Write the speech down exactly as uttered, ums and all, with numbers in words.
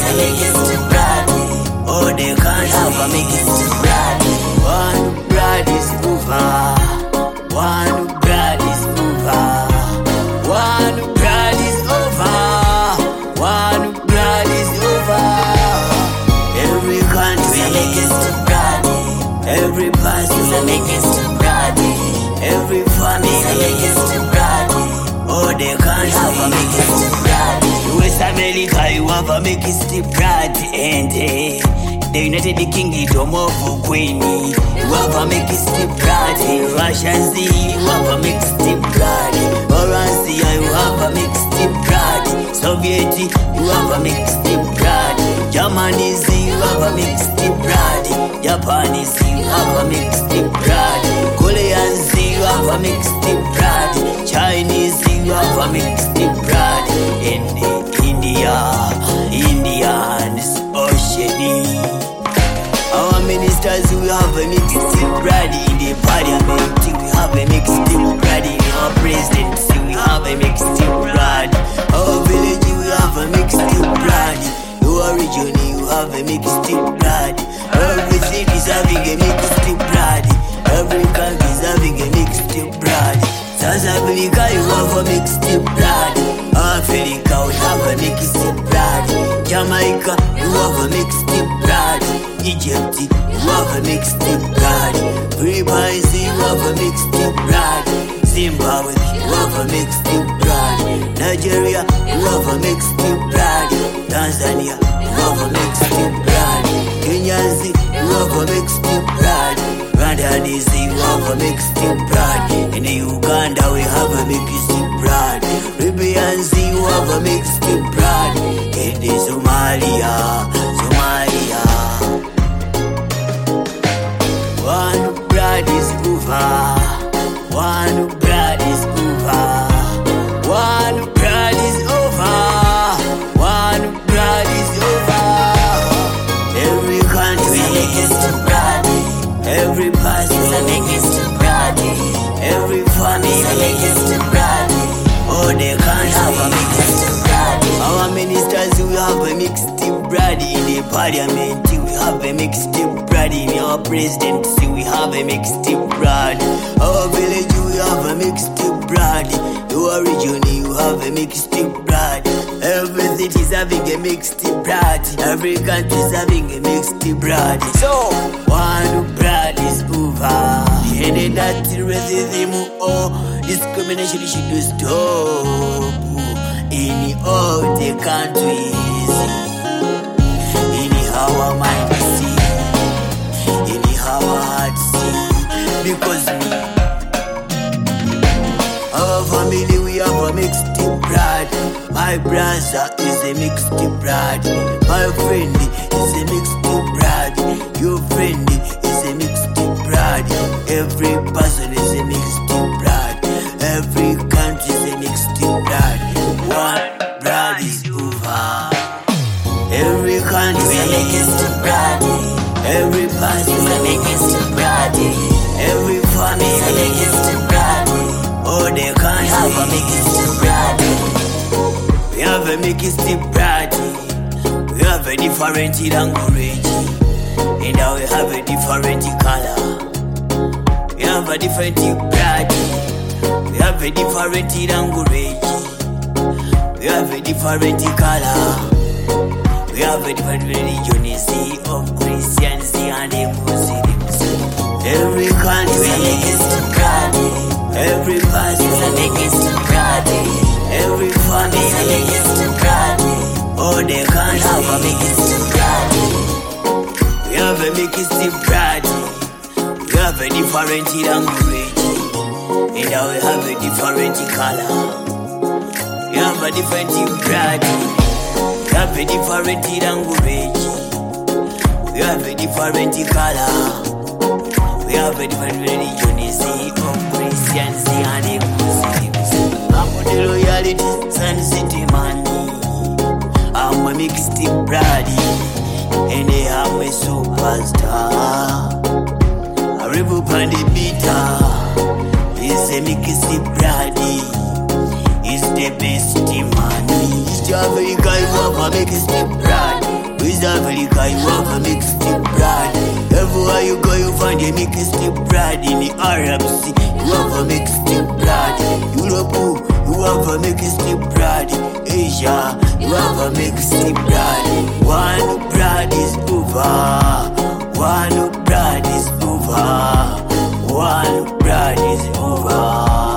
I make it to blood. Oh, they can't have a make it to blood. One blood is over. One blood is over. One blood is over. One blood is over. Every country I make it to blood. Every person I make it to blood. Every family I make it to blood. Oh, they can't have a make it to blood. West America, you have a make it to blood. And eh, the United Kingdom of Queen, you have a make it to blood. Russian Sea, you have a mixed blood. Russia, you have a mixed blood. Soviet, you have a mixed blood. Germany, you have a mixed blood. Japanese, you have a mixed blood. Koreans, you have a mixed blood. Chinese, you have a mixed blood. In India, Indians, Oceania. Our ministers, we have a mixed blood. In the parliament, we have a mixed blood. In our presidency, we have a mixed blood. Our village, we have a mixed blood. Your region, you have a mixed blood. Every city is having a mixed blood. Every country is having a mixed blood. South Africa, you have a mixed blood. Africa, we have a mixed blood. Jamaica, you have a mixed blood. Egypt, you have a mixed blood. Philippines, you have a mixed blood. Zimbabwe, you have a mixed blood. Nigeria, you have a mixed blood. Tanzania, you have a mixed blood. Kenya, you have a mixed blood. Rwanda, you have a mixed blood. In Uganda, we have a mixed blood. Libyans, you have a mixed blood. In Somalia, Somalia. One blood is over. One blood is over. One blood is over. One blood is over. Every country I make it to blood. Every person I make it to blood. Every family I make it to blood. Oh, they can't have a make it to blood. Our ministers, we have a mixed blood. In the parliament, we have a mixed blood. In our presidency, we have a mixed blood. Our village, we have a mixed blood. Your region, you have a mixed blood. Every city is having a mixed blood. Every country is having a mixed blood. So, one blood is over. And that racism or discrimination should stop in all the countries. In our mind see, in our heart see, because our family, we have a mixed blood. My brother is a mixed blood. My friend is a mixed blood. Your friend is a mixed blood. Every person is a mixed blood. Every country is a mixed blood. One blood is over. Every country is a mixed blood. Every person is a mixed blood. Every family is a mixed blood. Oh, they can't have a mixed blood. We have a mixed blood. We have a different language. And now we have a different color. We have a different blood. We have a different language. We have a different color. We have a different religion of Christians and Muslims. Every country is a mixed blood. Every person is a mixed blood. Every family is a mixed blood. Oh, they can't have a mixed blood. We have a mixed blood. We have a different language. And now we have a different color. We have a different blood. We have a different language. We have a different color. We have a different religion of Christians and Muslims. I'm the loyalty Sun City man. I'm a mixed blood. And I'm a superstar. A rebel on the beater is a mixed blood. is the best man. East Africa, you have a make step brad. West Africa, you have a make step brad. Everywhere you go, you find a make step brad. In the Arab Sea, you have a make step brad. Europe, you have a make step brad. Asia, you have a make step brad. One brad is over. One brad is over. One brad is over.